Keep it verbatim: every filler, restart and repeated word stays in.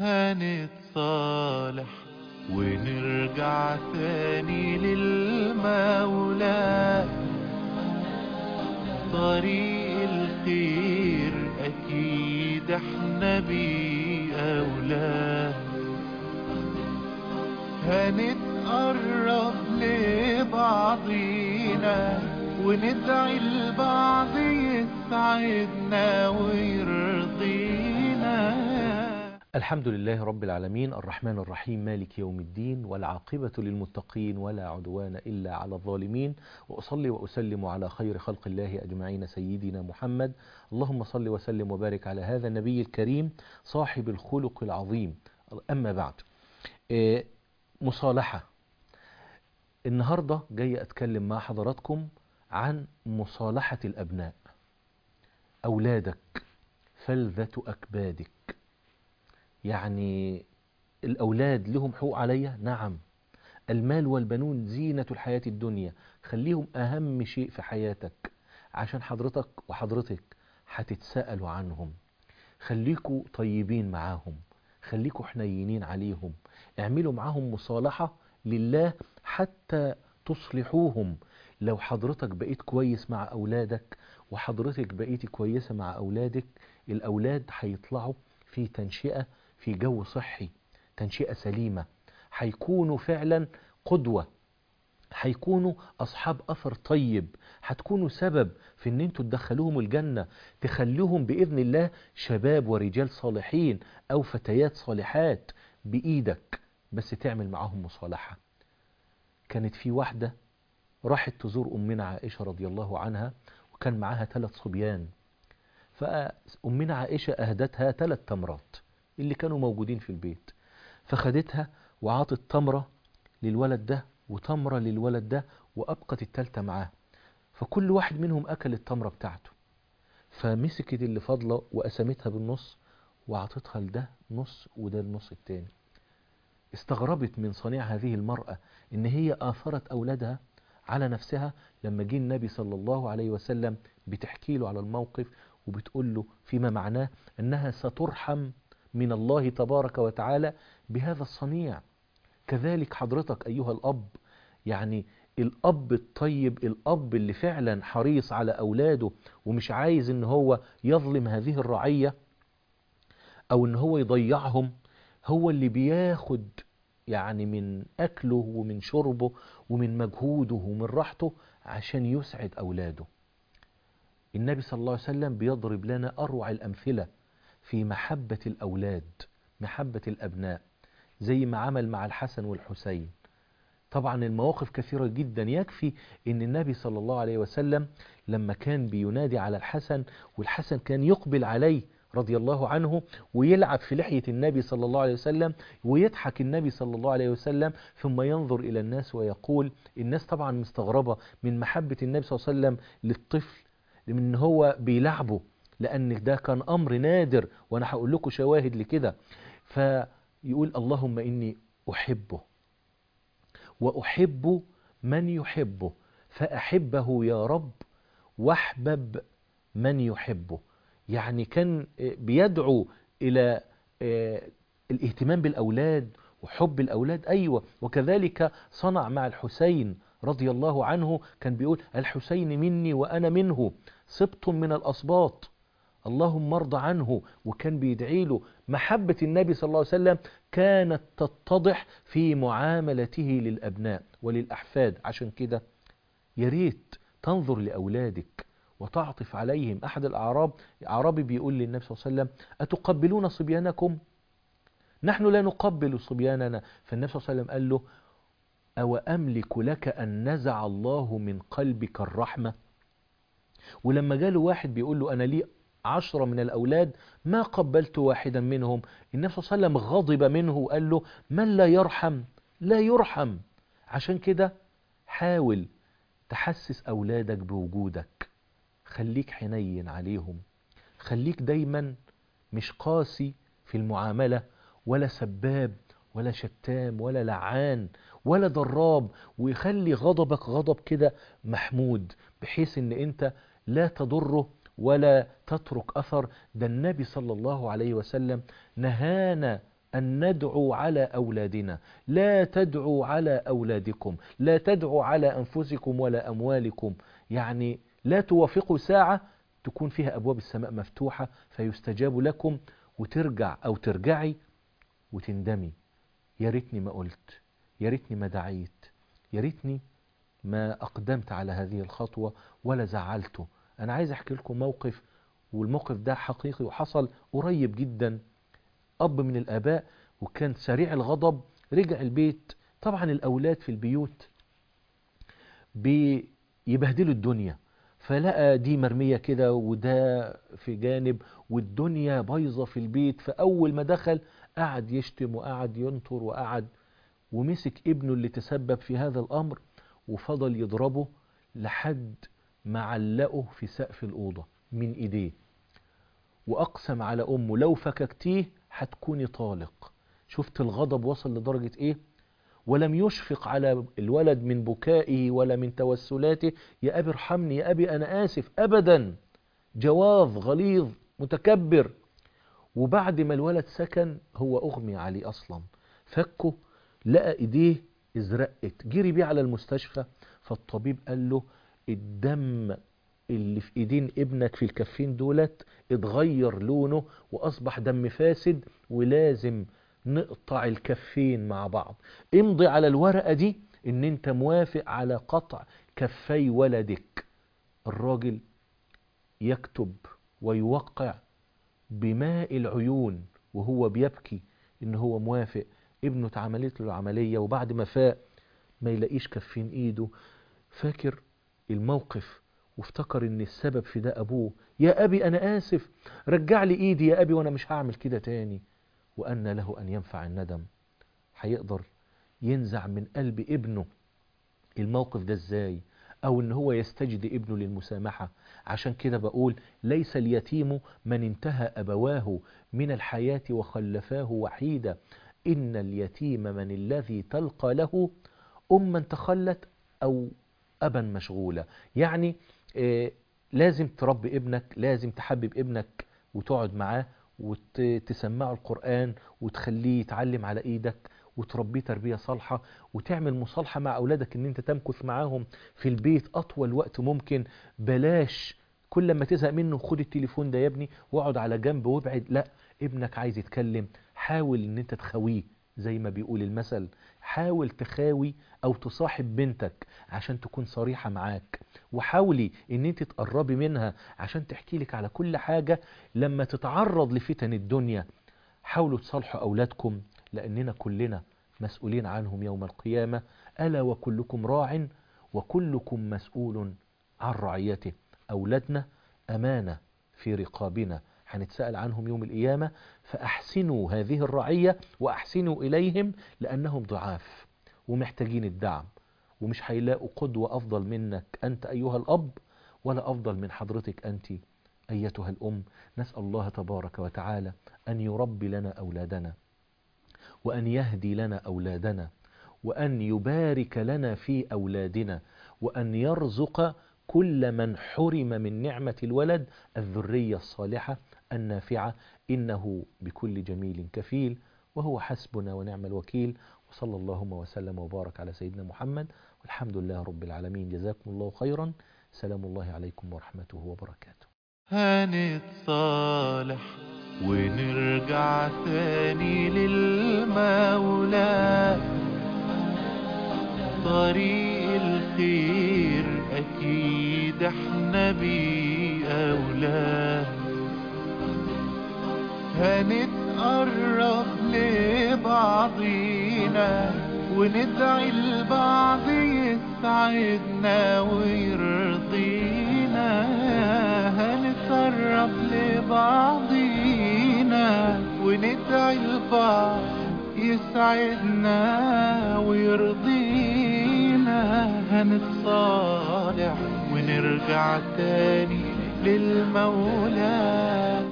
هنتصالح ونرجع تاني للمولى. طريق الخير أكيد احنا بيه أولى. هنتقرب لبعضينا وندعي لبعض يسعدنا ويرضينا. الحمد لله رب العالمين، الرحمن الرحيم، مالك يوم الدين، والعاقبة للمتقين ولا عدوان إلا على الظالمين. وأصلي وأسلم على خير خلق الله أجمعين سيدنا محمد. اللهم صل وسلم وبارك على هذا النبي الكريم صاحب الخلق العظيم. أما بعد، إيه مصالحة. النهاردة جاي أتكلم مع حضراتكم عن مصالحة الأبناء. أولادك فلذة أكبادك، يعني الأولاد لهم حقوق عليا؟ نعم. المال والبنون زينة الحياة الدنيا، خليهم أهم شيء في حياتك، عشان حضرتك وحضرتك هتتسألوا عنهم. خليكوا طيبين معاهم، خليكوا حنينين عليهم، اعملوا معاهم مصالحة لله حتى تصلحوهم. لو حضرتك بقيت كويس مع أولادك وحضرتك بقيت كويسة مع أولادك، الأولاد هيطلعوا في تنشئة في جو صحي، تنشئة سليمة، هيكونوا فعلا قدوة، هيكونوا أصحاب أثر طيب، هتكونوا سبب في أن انتوا تدخلوهم الجنة، تخلوهم بإذن الله شباب ورجال صالحين أو فتيات صالحات بإيدك، بس تعمل معهم مصالحة. كانت في واحدة راحت تزور أمنا عائشة رضي الله عنها، وكان معاها ثلاث صبيان، فأمنا عائشة أهدتها ثلاث تمرات اللي كانوا موجودين في البيت، فخدتها وعطت تمرة للولد ده وتمرة للولد ده وأبقت التالتة معاه، فكل واحد منهم أكل التمرة بتاعته، فمسكت اللي فاضلة وقسمتها بالنص وعطتها لده نص وده النص التاني. استغربت من صنيع هذه المرأة إن هي آثرت أولادها على نفسها. لما جه النبي صلى الله عليه وسلم بتحكي له على الموقف وبتقول له فيما معناه أنها سترحم من الله تبارك وتعالى بهذا الصنيع. كذلك حضرتك أيها الأب، يعني الأب الطيب، الأب اللي فعلا حريص على أولاده ومش عايز إن هو يظلم هذه الرعية أو إن هو يضيعهم، هو اللي بياخد يعني من أكله ومن شربه ومن مجهوده ومن راحته عشان يسعد أولاده. النبي صلى الله عليه وسلم بيضرب لنا أروع الأمثلة في محبة الأولاد، محبة الأبناء، زي ما عمل مع الحسن والحسين. طبعا المواقف كثيرة جدا، يكفي ان النبي صلى الله عليه وسلم لما كان بينادي على الحسن والحسن كان يقبل عليه رضي الله عنه ويلعب في لحية النبي صلى الله عليه وسلم ويضحك النبي صلى الله عليه وسلم، ثم ينظر إلى الناس ويقول، الناس طبعا مستغربة من محبة النبي صلى الله عليه وسلم للطفل، من هو بيلعبه، لأن ده كان أمر نادر، وأنا هقول لكم شواهد لكده. فيقول اللهم إني أحبه وأحب من يحبه فأحبه يا رب واحبب من يحبه. يعني كان بيدعو إلى الاهتمام بالأولاد وحب الأولاد. أيوة، وكذلك صنع مع الحسين رضي الله عنه، كان بيقول الحسين مني وأنا منه، سبط من الأسباط، اللهم ارضى عنه. وكان بيدعي له. محبة النبي صلى الله عليه وسلم كانت تتضح في معاملته للأبناء وللأحفاد. عشان كده يريت تنظر لأولادك وتعطف عليهم. أحد الأعراب أعرابي بيقول للنبي صلى الله عليه وسلم أتقبلون صبيانكم؟ نحن لا نقبل صبياننا. فالنبي صلى الله عليه وسلم قال له أو أملك لك أن نزع الله من قلبك الرحمة؟ ولما جاله واحد بيقول له أنا لي عشرة من الأولاد ما قبلت واحدا منهم، النبي صلى الله عليه وسلم غضب منه وقال له من لا يرحم لا يرحم. عشان كده حاول تحسس أولادك بوجودك، خليك حنين عليهم، خليك دايما مش قاسي في المعاملة، ولا سباب ولا شتام ولا لعان ولا ضراب، ويخلي غضبك غضب كده محمود، بحيث ان انت لا تضره ولا تترك أثر. ده النبي صلى الله عليه وسلم نهانا أن ندعو على أولادنا. لا تدعوا على أولادكم، لا تدعوا على أنفسكم ولا أموالكم. يعني لا توافقوا ساعة تكون فيها أبواب السماء مفتوحة فيستجاب لكم وترجع أو ترجعي وتندمي، يا ريتني ما قلت، يا ريتني ما دعيت، يا ريتني ما أقدمت على هذه الخطوة ولا زعلته. أنا عايز أحكي لكم موقف، والموقف ده حقيقي وحصل قريب جدا. أب من الآباء وكان سريع الغضب، رجع البيت، طبعا الأولاد في البيوت بيبهدلوا الدنيا، فلقى دي مرمية كده وده في جانب والدنيا بايظة في البيت. فأول ما دخل قعد يشتم وقعد ينطر وقعد، ومسك ابنه اللي تسبب في هذا الأمر وفضل يضربه لحد ما علقه في سقف الأوضة من إيديه، وأقسم على أمه لو فككتيه هتكوني طالق. شفت الغضب وصل لدرجة إيه؟ ولم يشفق على الولد من بكائه ولا من توسلاته، يا أبي ارحمني، يا أبي أنا آسف، أبدا. جواظ غليظ متكبر. وبعد ما الولد سكن هو أغمي عليه أصلا، فكه لقى إيديه ازرقت، جري بيه على المستشفى. فالطبيب قال له الدم اللي في ايدين ابنك في الكفين دولت اتغير لونه واصبح دم فاسد، ولازم نقطع الكفين مع بعض. امضي على الورقة دي ان انت موافق على قطع كفي ولدك. الراجل يكتب ويوقع بماء العيون وهو بيبكي ان هو موافق. ابنه اتعملت له العملية وبعد ما فاق ما يلاقيش كفين ايده، فاكر الموقف وافتكر ان السبب في ده ابوه. يا ابي انا اسف، رجع لي ايدي يا ابي وانا مش هعمل كده تاني. وان له ان ينفع الندم. هيقدر ينزع من قلب ابنه الموقف ده ازاي؟ او ان هو يستجد ابنه للمسامحة. عشان كده بقول ليس اليتيم من انتهى ابواه من الحياة وخلفاه وحيدا، ان اليتيم من الذي تلقى له أما تخلت أو أبا مشغولة. يعني آه لازم تربي ابنك، لازم تحبب ابنك وتقعد معاه وتسمعه القرآن وتخليه يتعلم على ايدك وتربيه تربية صالحة، وتعمل مصالحة مع أولادك ان انت تمكث معاهم في البيت أطول وقت ممكن. بلاش كل ما تزهق منه خد التليفون ده يا ابني واقعد على جنب وابعد. لا، ابنك عايز يتكلم، حاول ان انت تخويه زي ما بيقول المثل. حاول تخاوي او تصاحب بنتك عشان تكون صريحة معاك، وحاولي ان انت تقربي منها عشان تحكي لك على كل حاجة. لما تتعرض لفتن الدنيا حاولوا تصالحوا اولادكم، لاننا كلنا مسؤولين عنهم يوم القيامة. الا وكلكم راع وكلكم مسؤول عن رعيته. اولادنا امانة في رقابنا، هنتسأل عنهم يوم القيامة. فأحسنوا هذه الرعية وأحسنوا إليهم لأنهم ضعاف ومحتاجين الدعم، ومش هيلاقوا قدوة أفضل منك أنت أيها الأب ولا أفضل من حضرتك أنت أيتها الأم. نسأل الله تبارك وتعالى أن يربي لنا أولادنا، وأن يهدي لنا أولادنا، وأن يبارك لنا في أولادنا، وأن يرزق كل من حرم من نعمة الولد الذرية الصالحة النافعة، إنه بكل جميل كفيل، وهو حسبنا ونعم الوكيل. وصلى اللهم وسلم وبارك على سيدنا محمد، والحمد لله رب العالمين. جزاكم الله خيرا. سلام الله عليكم ورحمته وبركاته. هنتصالح ونرجع تاني للمولى، طريق الخير أكيد احنا بيه أولى. هنتقرب لبعضينا وندعي البعض يسعدنا ويرضينا. هنتقرب لبعضينا وندعي البعض يسعدنا ويرضينا. هنتصالح ونرجع تاني للمولى.